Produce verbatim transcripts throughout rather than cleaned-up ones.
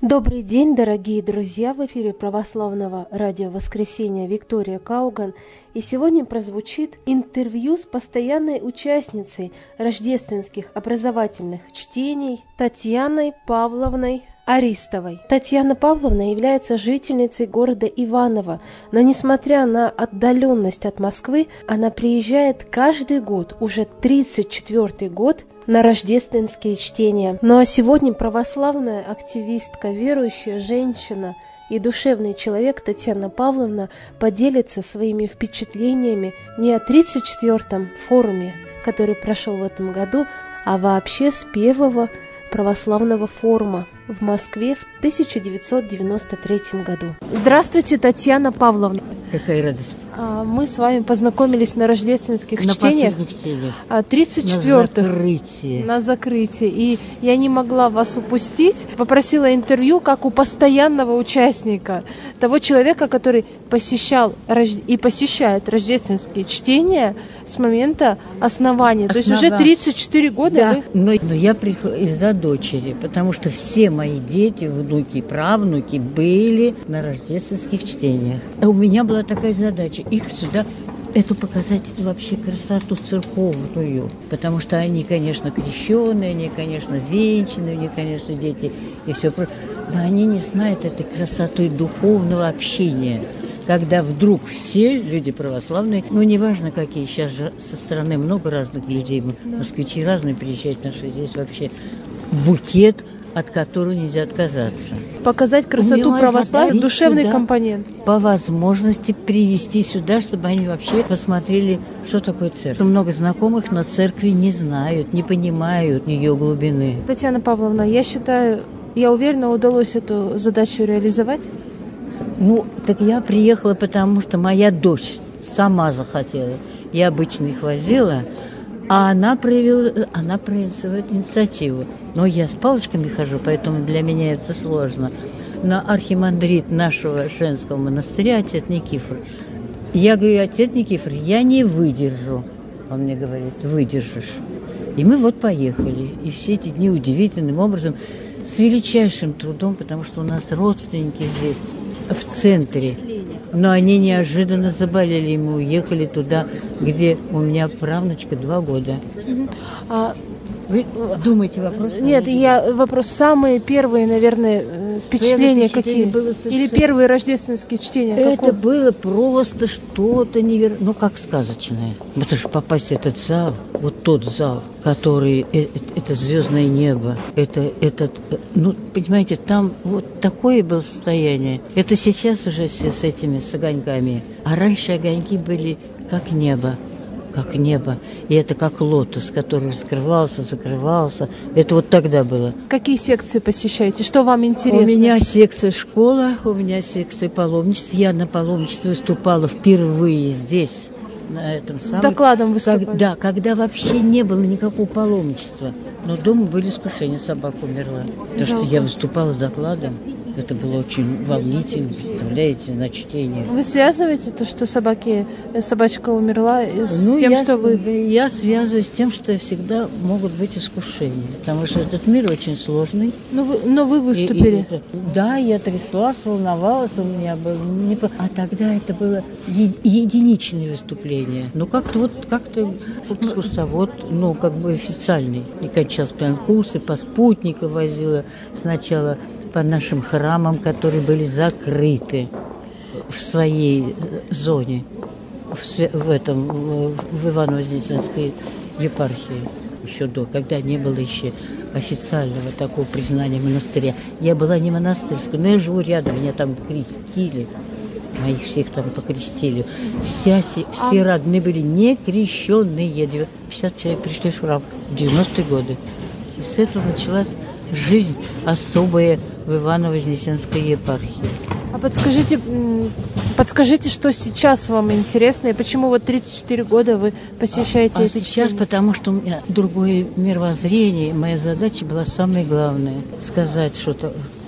Добрый день, дорогие друзья! В эфире православного радио «Воскресенье» Виктория Кауган. И сегодня прозвучит интервью с постоянной участницей рождественских образовательных чтений Татьяной Павловной Аристовой. Татьяна Павловна является жительницей города Иваново, но несмотря на отдаленность от Москвы, она приезжает каждый год, уже тридцать четвёртый год, на рождественские чтения. Ну а сегодня православная активистка, верующая женщина и душевный человек Татьяна Павловна поделится своими впечатлениями не о тридцать четвёртом форуме, который прошел в этом году, а вообще с первого православного форума в Москве в тысяча девятьсот девяносто третьем году. Здравствуйте, Татьяна Павловна. Какая радость. Мы с вами познакомились на рождественских на чтениях. На чтениях. тридцать четвёртых. На закрытии. На закрытии. И я не могла вас упустить. Попросила интервью как у постоянного участника, того человека, который посещал и посещает рождественские чтения с момента основания. Основа. То есть уже тридцать четыре года. Да, вы... но, но я приехала из-за дочери, потому что все мои дети, внуки и правнуки были на рождественских чтениях. А у меня была такая задача их сюда, эту показать, эту вообще красоту церковную, потому что они, конечно, крещеные, они, конечно, венчанные, они, конечно, дети и все прочее, но они не знают этой красоты духовного общения. Когда вдруг все люди православные, ну, неважно какие, сейчас же со стороны много разных людей, москвичи разные приезжают, наши здесь вообще букет, от которого нельзя отказаться. Показать красоту православия, душевный сюда, компонент. По возможности привести сюда, чтобы они вообще посмотрели, что такое церковь. Много знакомых, но церкви не знают, не понимают ее глубины. Татьяна Павловна, я считаю, я уверена, удалось эту задачу реализовать. Ну, так я приехала, потому что моя дочь сама захотела. Я обычно их возила, а она проявила, она проявила свою инициативу. Но я с палочками хожу, поэтому для меня это сложно. Но архимандрит нашего женского монастыря, отец Никифор, я говорю, отец Никифор, я не выдержу. Он мне говорит, выдержишь. И мы вот поехали. И все эти дни удивительным образом, с величайшим трудом, потому что у нас родственники здесь, в центре. Но они неожиданно заболели, и мы уехали туда, где у меня правнучка два года. А, Вы думаете, вопрос? Нет, я вопрос. Самые первые, наверное, впечатления какие? Было совершенно... Или первые рождественские чтения? Это какого? было просто что-то невероятное, ну как сказочное. Потому что попасть в этот зал, вот тот зал, который, это звездное небо, это этот, ну понимаете, там вот такое было состояние. Это сейчас уже все с этими, с огоньками. А раньше огоньки были как небо. Как небо. И это как лотос, который раскрывался, закрывался. Это вот тогда было. Какие секции посещаете? Что вам интересно? У меня секция школа, у меня секция паломничества. Я на паломничестве выступала впервые здесь. На этом С самом... докладом выступали? Как, да, когда вообще не было никакого паломничества. Но дома были искушения, собака умерла. Потому что я выступала с докладом. Это было очень волнительно, представляете, на чтение. Вы связываете то, что собаки, собачка умерла, с ну, тем, я, что вы... Я связываю с тем, что всегда могут быть искушения. Потому что этот мир очень сложный. Но вы, но вы выступили? И, и, да, я тряслась, волновалась, у меня было... Не... А тогда это было е- единичное выступление. Ну, как-то вот, как-то курсовод, ну, как бы официальный. И кончал прям курсы, по спутнику возила сначала... по нашим храмам, которые были закрыты в своей зоне, в, в этом, в Иваново-Вознесенской епархии, еще до, когда не было еще официального такого признания монастыря. Я была не монастырской, но я живу рядом, меня там крестили, моих всех там покрестили. Вся, все а... родные были не крещенные. пятьдесят человек пришли в храм в девяностые годы. И с этого началась жизнь особая в Иваново-Вознесенской епархии. А подскажите, подскажите, что сейчас вам интересно, и почему вот тридцать четыре года вы посещаете а, это а сейчас, чтение? Потому что у меня другое мировоззрение, моя задача была самая главная — сказать что-то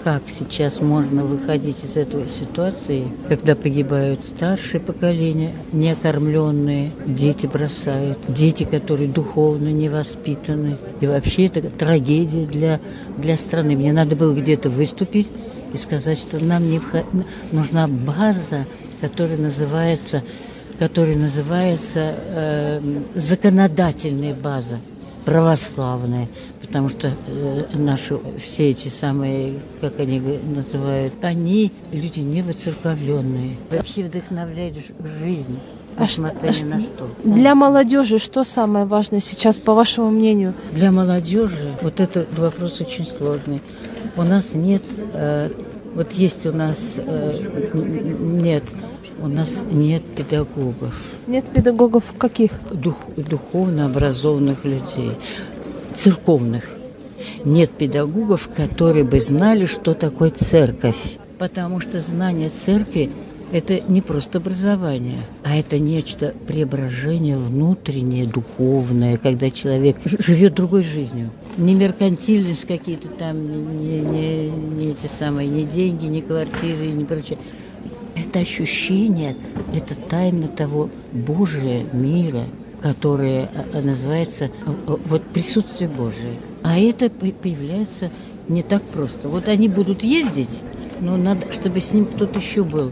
как сейчас можно выходить из этой ситуации, когда погибают старшие поколения, неокормленные, дети бросают, дети, которые духовно не воспитаны. И вообще это трагедия для, для страны. Мне надо было где-то выступить и сказать, что нам необход... нужна база, которая называется, которая называется э, законодательная база, православная. Потому что э, наши все эти самые, как они называют, они люди не воцерковленные. Вообще вдохновляют жизнь. А что, а что, на что. Для молодежи что самое важное сейчас, по вашему мнению? Для молодежи вот этот вопрос очень сложный. У нас нет, э, вот есть у нас, э, нет, у нас нет педагогов. Нет педагогов каких? Дух, духовно образованных людей, церковных. Нет педагогов, которые бы знали, что такое церковь. Потому что знание церкви – это не просто образование, а это нечто преображение внутреннее, духовное, когда человек живет другой жизнью. Не меркантильность какие-то там, не, не, не эти самые, не деньги, не квартиры, не прочее. Это ощущение, это тайна того Божия мира, которое называется вот присутствие Божие. А это появляется не так просто. Вот они будут ездить, но надо, чтобы с ним кто-то еще был.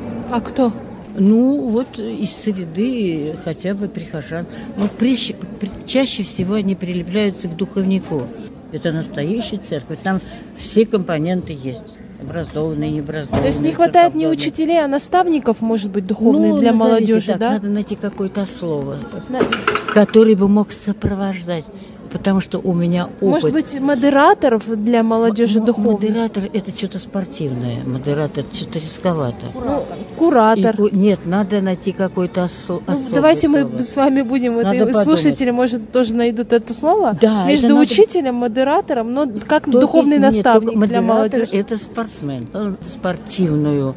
А кто? Ну, вот из среды хотя бы прихожан. Но при, при, чаще всего они прилепляются к духовнику. Это настоящая церковь. Там все компоненты есть. Образованные, необразованные. То есть не хватает не учителей, а наставников, может быть, духовных, ну, для молодежи, так, да? Надо найти какое-то слово, Нас... который бы мог сопровождать. Потому что у меня опыт... Может быть, модераторов для молодежи М- духовных? Модератор – это что-то спортивное. Модератор – что-то рисковато. Ну, куратор. И, нет, надо найти какой-то осо- ну, особое Давайте слово. мы с вами будем... Это, слушатели, может, тоже найдут это слово. Да, Между это учителем, модератором, но как только, духовный нет, наставник для молодежи. Это спортсмен. Он спортивную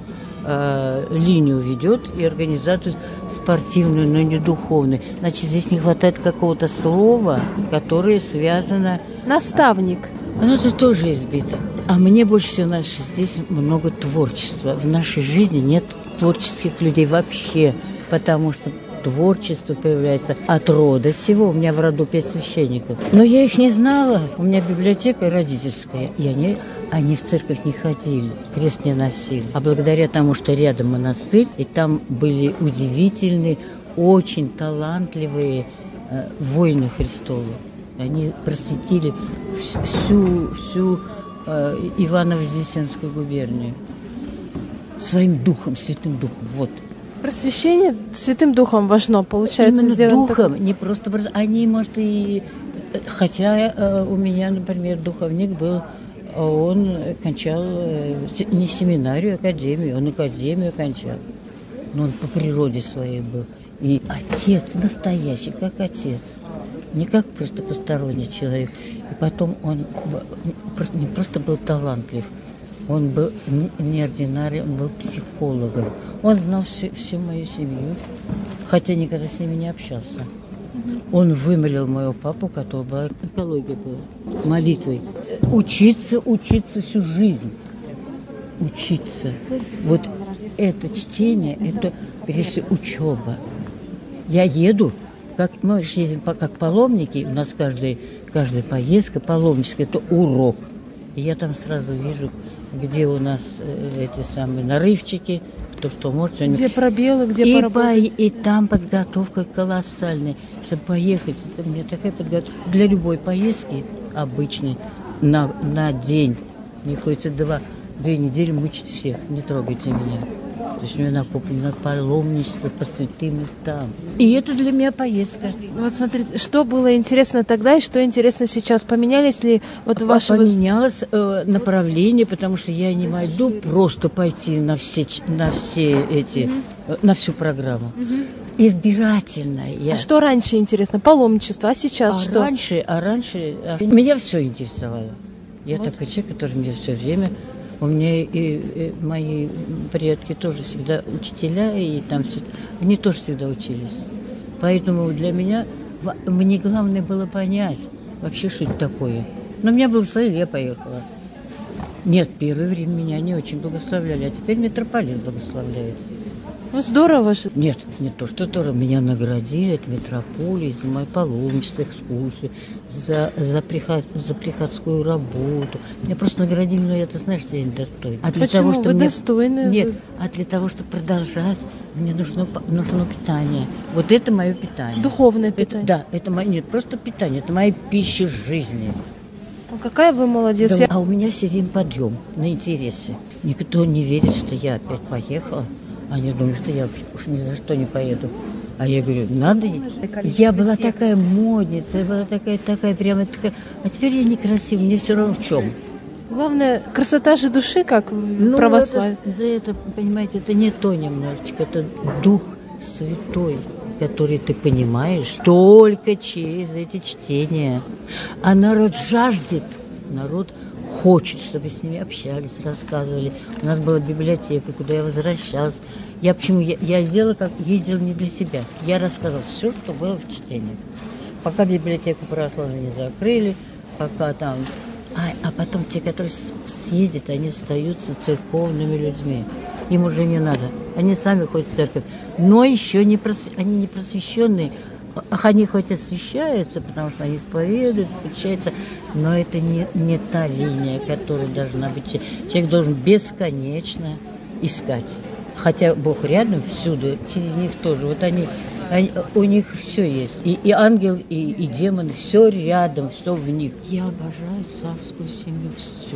э, линию ведет и организацию спортивную, но не духовную. Значит, здесь не хватает какого-то слова, которое связано... Наставник. Оно тут тоже избито. А мне больше всего нравится, что здесь много творчества. В нашей жизни нет творческих людей вообще, потому что творчество появляется от рода сего. У меня в роду пять священников. Но я их не знала. У меня библиотека родительская. И они, они в церковь не ходили, крест не носили. А благодаря тому, что рядом монастырь, и там были удивительные, очень талантливые э, воины Христовы. Они просветили всю, всю э, Иваново-Вознесенскую губернию своим духом, святым духом. Вот. Просвещение Святым Духом важно, получается, именно сделано духом, так... не просто... Они, может, и... Хотя э, у меня, например, духовник был, он кончал э, не семинарию, а академию. Он академию кончал. Но он по природе своей был. И отец настоящий, как отец. Не как просто посторонний человек. И потом он просто, не просто был талантлив, он был неординарный, он был психологом. Он знал всю, всю мою семью, хотя никогда с ними не общался. Он вымолил моего папу, который была экология была, молитвой. Учиться, учиться всю жизнь. Учиться. Вот это чтение, это прежде всего учеба. Я еду, как мы ездим как паломники, у нас каждый, каждая поездка паломническая, это урок. И я там сразу вижу, где у нас э, эти самые нарывчики, кто что может. Где пробелы, где и поработать. По, и там подготовка колоссальная. Чтобы поехать, это у меня такая подготовка. Для любой поездки обычной на, на день. Мне приходится два, две недели мучить всех. Не трогайте меня. То есть у меня накоплено паломничество по святым местам. И это для меня поездка. Вот смотрите, что было интересно тогда и что интересно сейчас? Поменялись ли вот ваши... Поменялось э, направление, потому что я не могу просто пойти на все, на все эти, mm-hmm. э, на всю программу. Mm-hmm. Избирательно. Я... А что раньше интересно? Паломничество, а сейчас а что? Раньше, а раньше... А... Меня все интересовало. Я вот. Такой человек, который мне все время... У меня и, и мои предки тоже всегда учителя, и там все, они тоже всегда учились. Поэтому для меня, мне главное было понять вообще, что это такое. Но у меня благословение, я поехала. Нет, первое время меня не очень благословляли, а теперь митрополит благословляет. Ну, здорово же. Нет, не то, что здорово. Меня наградили от митрополии за мое паломничество, экскурсию, за, за, приход, за приходскую работу. Меня просто наградили, но я, ты знаешь, что я недостойна. А для Почему? того, что Вы мне... достойны. Нет, Вы... а для того, чтобы продолжать, мне нужно, нужно питание. Вот это мое питание. Духовное Это, питание. да, это мое, нет, просто питание, это моя пища жизни. Ну, какая вы молодец. Да, Я... А у меня все время подъем на интересе. Никто не верит, что я опять поехала. Они думают, что я уж ни за что не поеду. А я говорю, надо. Я была такая модница, я была такая, такая, прямо такая. А теперь я некрасивая, мне все равно в чем. Главное, красота же души, как в ну, православии. Это, да, это, понимаете, это не то немножечко, это Дух Святой, который ты понимаешь только через эти чтения. А народ жаждет, народ хочет, чтобы с ними общались, рассказывали. У нас была библиотека, куда я возвращалась. Я почему? Я, я сделала, как ездила не для себя. Я рассказывала все, что было в чтении. Пока библиотеку православную не закрыли, пока там... А, а потом те, которые съездят, они остаются церковными людьми. Им уже не надо. Они сами ходят в церковь. Но еще не прос... они не просвещенные. Ах, они хоть освещаются, потому что они исповедуются, подчаются, но это не, не та линия, которая должна быть. Человек должен бесконечно искать. Хотя Бог рядом, всюду, через них тоже. Вот они, они у них все есть. И, и ангел, и, и демон, все рядом, все в них. Я обожаю царскую семью всю.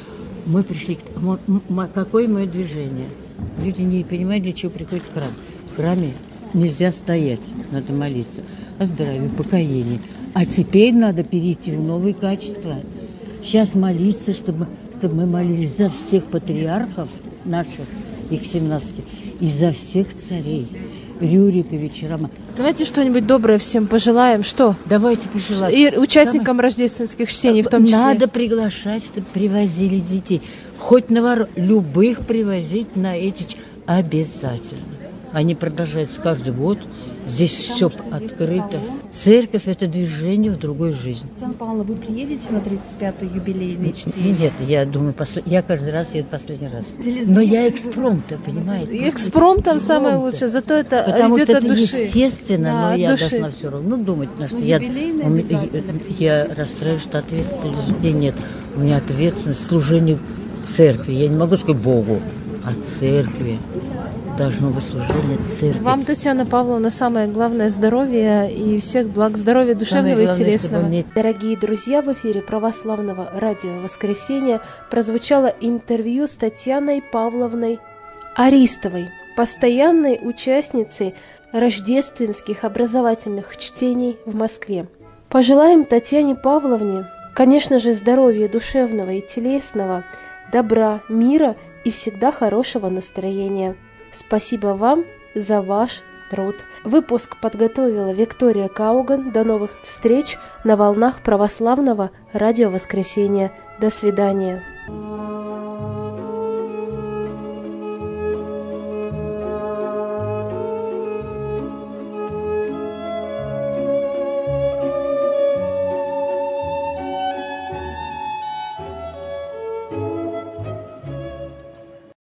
Мы пришли к... Какое мое движение? Люди не понимают, для чего приходят в храм. В храме нельзя стоять, надо молиться о здравии, покоении. А теперь надо перейти в новые качества. Сейчас молиться, чтобы, чтобы мы молились за всех патриархов наших, их семнадцать, и за всех царей. Рюрика, Вечерама. Давайте что-нибудь доброе всем пожелаем. Что? Давайте пожелать. И участникам Давай. рождественских чтений в том числе. Надо приглашать, чтобы привозили детей. Хоть навор... любых привозить на эти... Обязательно. Они продолжаются каждый год. Здесь все открыто. Церковь – это движение в другую жизнь. Оксана Павловна, вы приедете на тридцать пятое юбилейное чтение? Нет, я думаю, посл... я каждый раз еду последний раз. Но я экспромт, понимаете? Экспромт там самое лучшее, зато это Потому идет что от это души. естественно, да, но я души. должна все равно ну, думать, на что я, я, я расстраиваюсь, что ответственности людей нет. У меня ответственность служения церкви. Я не могу сказать Богу, а церкви. Должно быть служение церкви. Вам, Татьяна Павловна, самое главное здоровье и всех благ здоровья душевного главное, и телесного. Мне... Дорогие друзья, в эфире православного радио «Воскресенье» прозвучало интервью с Татьяной Павловной Аристовой, постоянной участницей рождественских образовательных чтений в Москве. Пожелаем Татьяне Павловне, конечно же, здоровья душевного и телесного, добра, мира и всегда хорошего настроения. Спасибо вам за ваш труд. Выпуск подготовила Виктория Кауган. До новых встреч на волнах православного радио «Воскресенье». До свидания.